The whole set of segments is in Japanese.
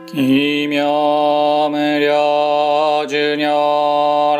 奇妙無量寿如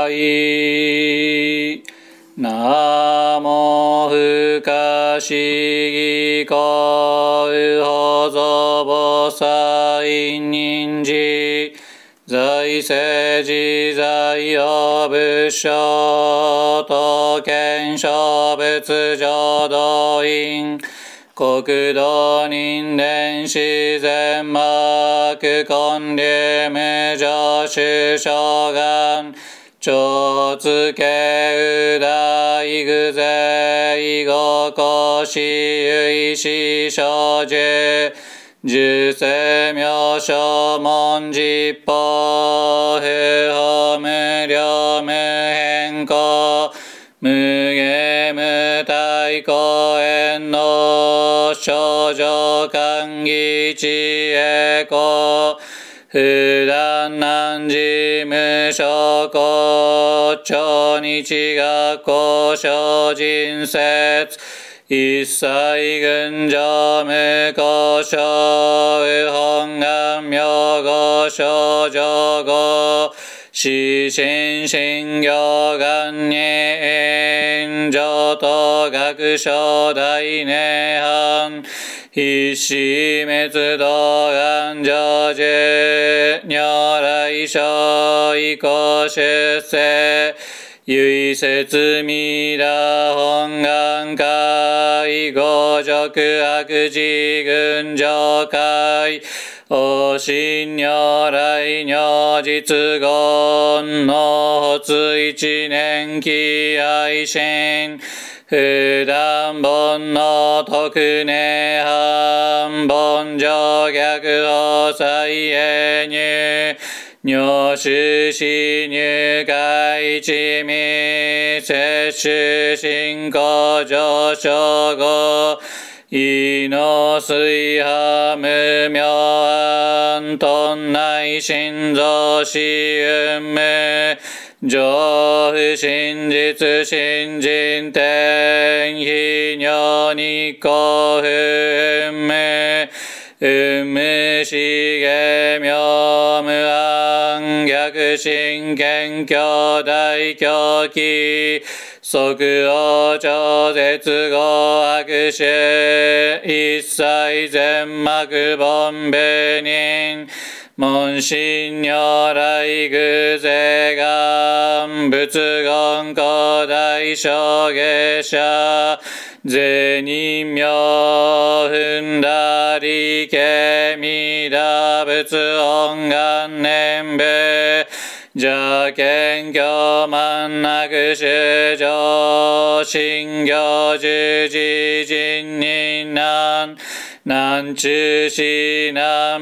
来。南無不可思議光法蔵菩薩忍寺在世自在用仏性刀剣小仏浄土院国土人伝自然幕建立無常種諸願超つけう大具税五行死有死小寿十世名称文実法不法無量無変更無下無体公縁の少女歓喜知恵公不断難事無所行超日学校精進説一切群上無故障右本願名号少女語死心信行願に上等学書大涅槃必死滅道願成就如来所以降出世唯説弥陀本願会五辱悪事群上会お心如来如実言の発一年期愛心普段本の特涅槃本上逆法再永入入手死入会一味摂取進行上昇後異の水波無明暗頓内心臓死運無上不真実真人天非如日光不運無運無思下妙無暗逆心謙虚大狂気即応超絶後悪臭一切全幕本部人門心如来偶税願仏言古代小下者税人名踏んだりけみだ仏音願念部邪見教満なく衆上信行十字人人南中市南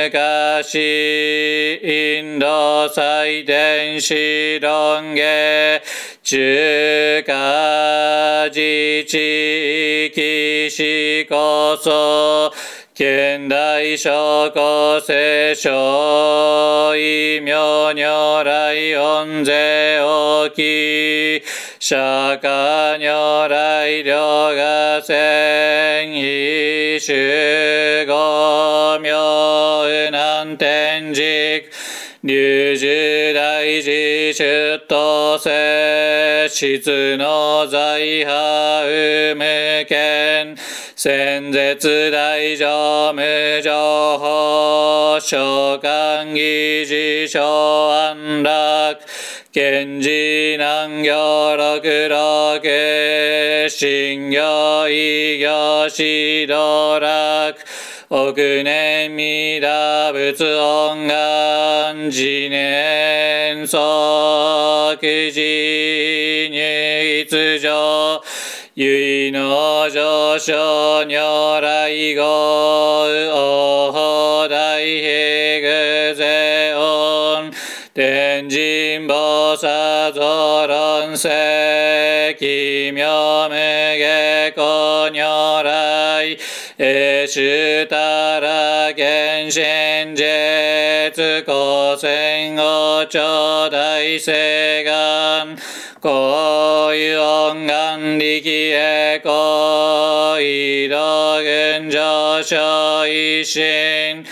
昔インド祭典史論下中華自治域史こそ現代諸古聖書異名如来恩税大き釈迦如来両が千異種五名南天竺龍樹大寺出頭世質の財派有無権先絶大乗無情報召喚議事小安楽賢治難行六六信行異行指導楽億年弥陀仏音願次年即時入一上唯の上昇如来語王法大悲具税音天神菩薩増論世奇妙無下公如来永寿たら見心絶光線王朝大誓願行為音願力へ行為道群上昇一心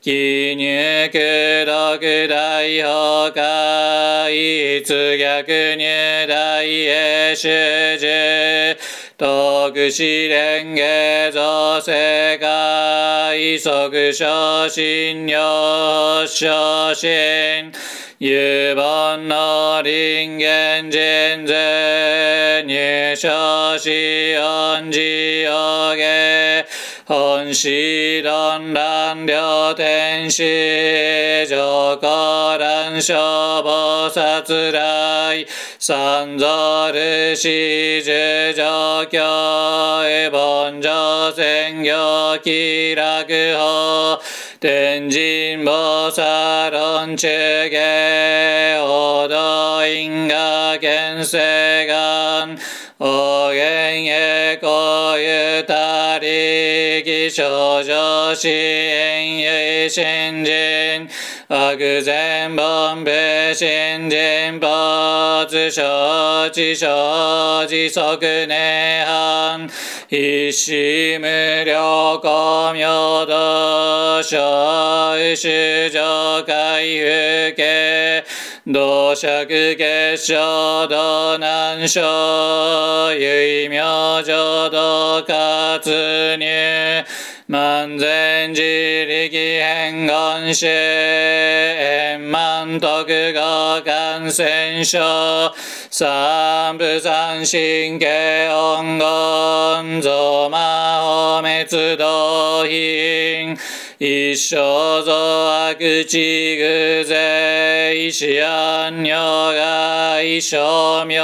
記入苦毒大崩壊出逆入大英主従徳子蓮華造世界即昇進領昇進有本の人間人税入昇し恩寺お下本師論乱両天使上皇乱消菩薩来三蔵ルシ十上教凡上宣教気楽法天神菩薩論中下王道因果見世願お元へこゆたりき少女支援ゆ新人悪善凡部新人没承知承知即涅槃一子無量光明道小主上海風景道釈結晶道難所唯明浄道活入万全自力変願主円満徳合感染症三部三神経音言増魔法滅道品一生増悪地偶税死安如外生妙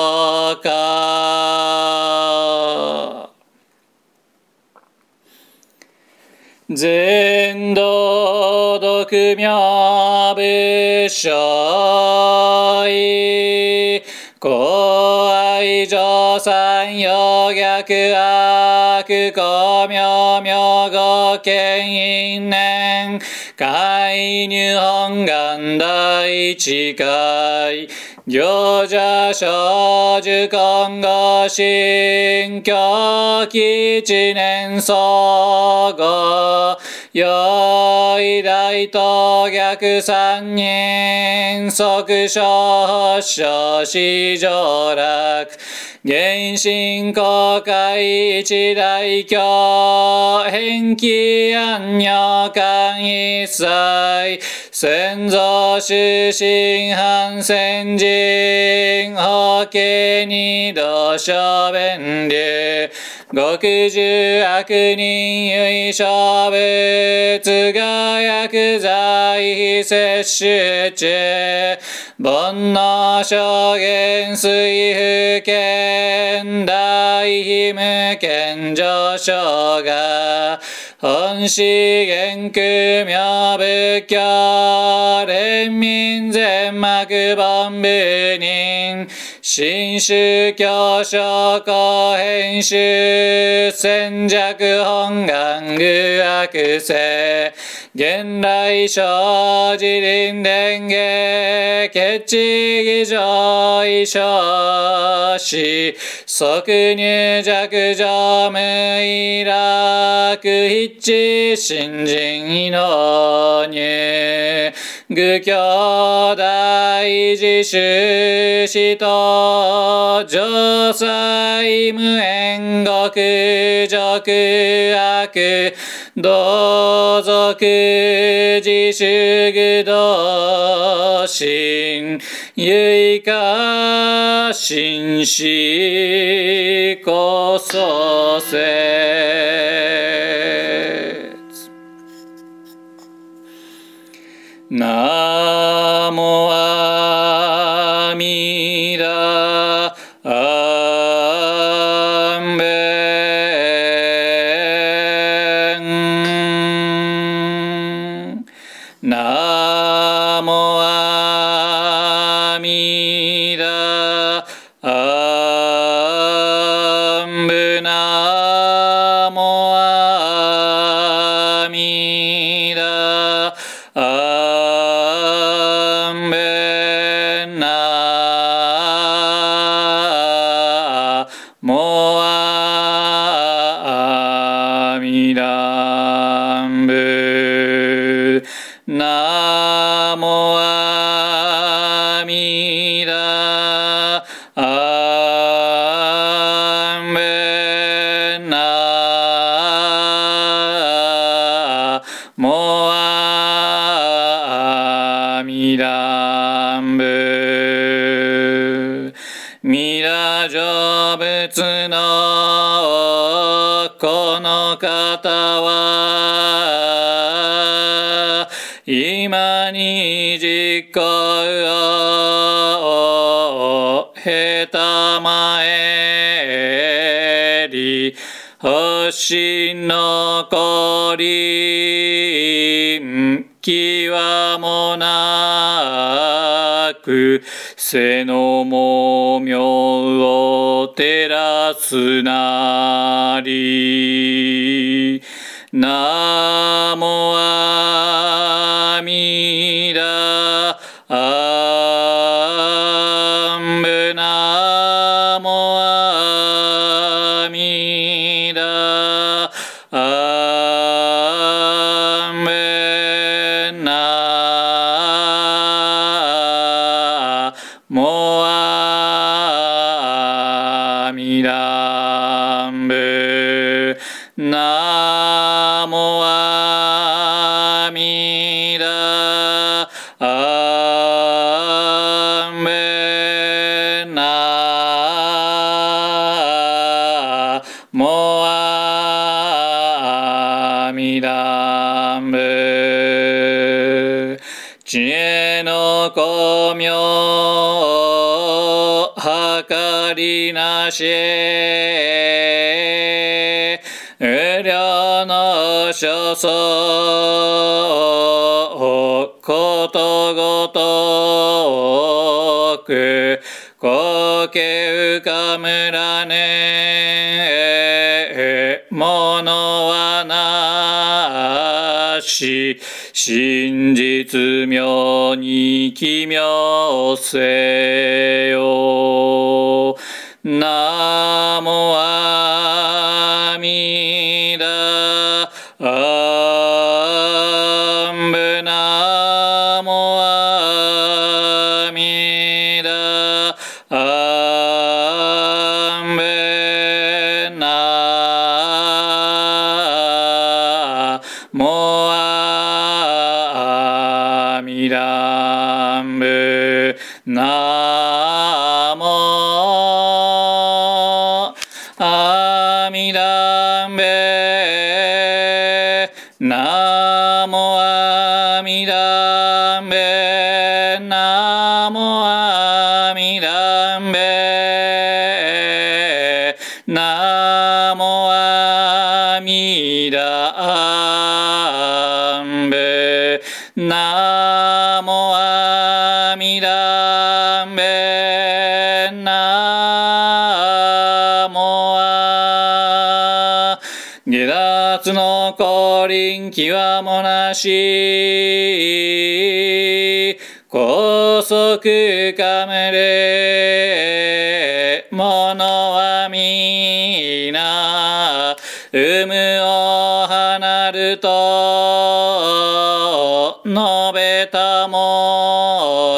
化全道独妙仏所依公愛上三陽逆悪公明明語見因縁海入本願第一回行者少女今後新教基一年総合用意大と逆三人即小小子上楽原神公開一大教返帰安女間一切先祖出身反戦人法華二度小弁流極重悪人唯小仏が薬剤摂取中煩悩諸言水不見大非無見上昇が本資源空妙仏教連民全幕本部人新宗教諸公編集戦弱本願具悪性現来生自輪伝下決地儀上異生死即入弱上無意楽必知新人異能入愚教大自主使徒上妻無縁極辱悪同族自主愚道心唯か心死こそせナモアミダアンベンナモアミダアンブナモアミダアンベナモアミダンブ弥陀アンベナモアミダンブ弥陀成仏のこの方は今に実行を経たまえり星残りきわもなく背のもみょを照らすなりナモアミダアンブナモアミダアンベナモアミダンブナモアミダアンベナモアミダンブ知恵の光明計りなし無量の所相ことごとく光景浮かむらねものはなし真実妙に奇妙せよナモアミダアンブナモアミダアンベナモアミダンブナモアミダンベナモアミダンベナモアミダンベナモアミダンベナモアミダンベナモア下脱の降臨極もなし高速かむれものはみな有無を離ると述べたも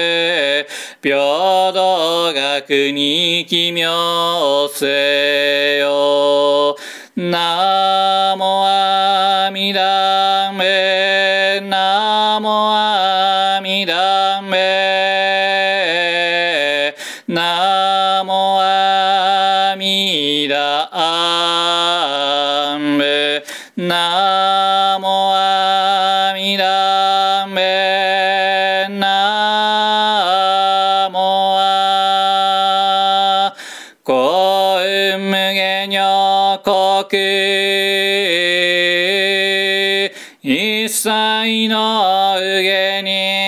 平等学に奇妙せよナモアミダンベナモアミダンベナモアミダンベナモアミダンベナモア幸運無限女国一切のうげ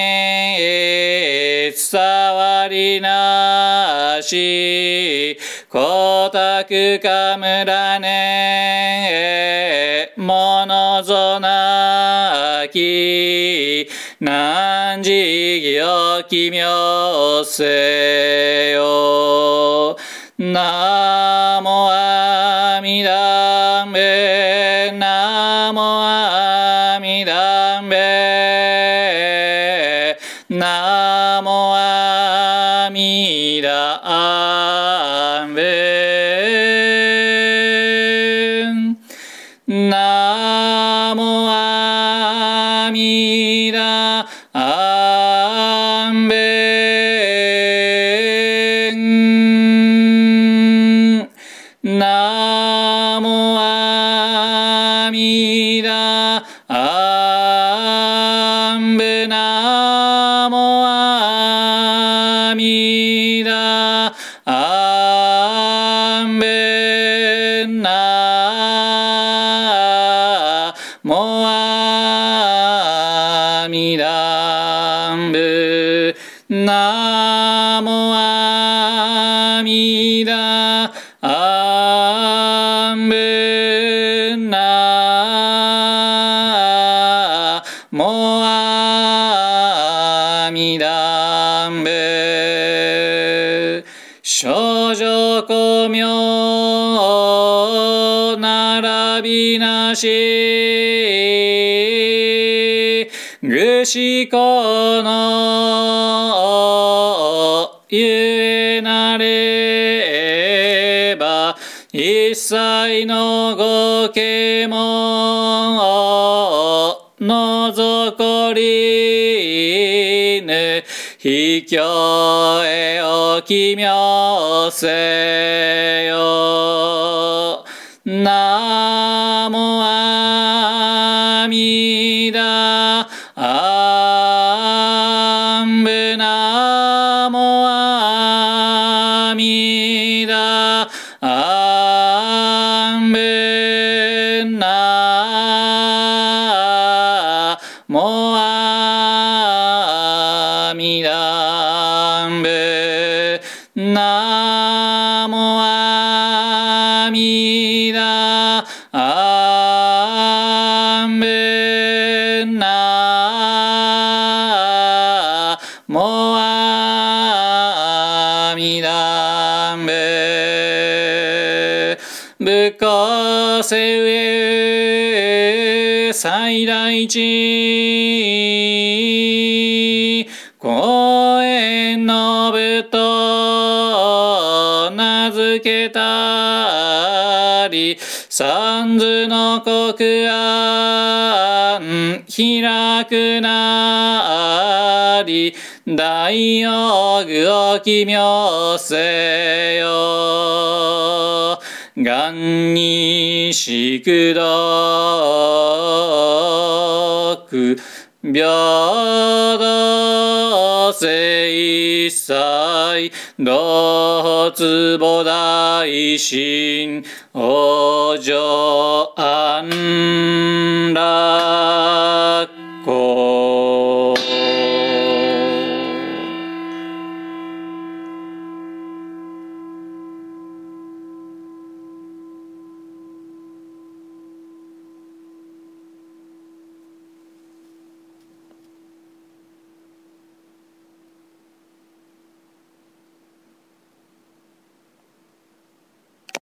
に触りなし光沢かむらねものぞなき汝義奇妙せよナモアミダンベナモアミダンベナモア弥陀仏。ナモアミダアンベン。ナモアミダアンベ。ナモアミダアンベ。ナモアミダブ。ナモアミダアンブ。ナモアミダブ。諸女光明並びなし、愚痴このゆえなれば、一切のご啓蒙のぞこりぬ、秘境へお奇妙せよ。ナモアミダアンブ。ナモアミダアンブ。ナモアミダブ。ナモアミダアンブ。ナモアミダブ。仏法せうえ最大地、公園の部と名付けたり、三途の国安開くなり、大用具を奇妙せよ。願に宿毒平等性一切同坪大神往生安楽。